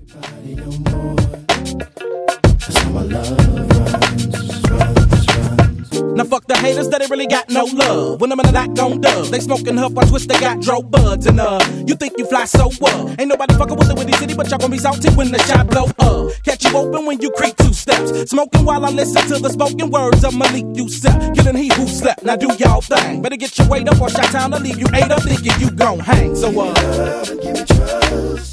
Body no more. That's how my love runs. Now fuck the haters that ain't really got no love. When I'm in a that gon' dub, they smoking huff, I twist, they got dro buds. And you think you fly so well. Ain't nobody fucking with the Windy City, but y'all gon' be salty when the shot blow up. Catch you open when you creep 2 steps. Smoking while I listen to the spoken words of Malik Yusef. Killing he who slept, now do y'all thing. Better get your weight up or shot town to leave you ate up thinking you gon' hang. So give me love and give me trust.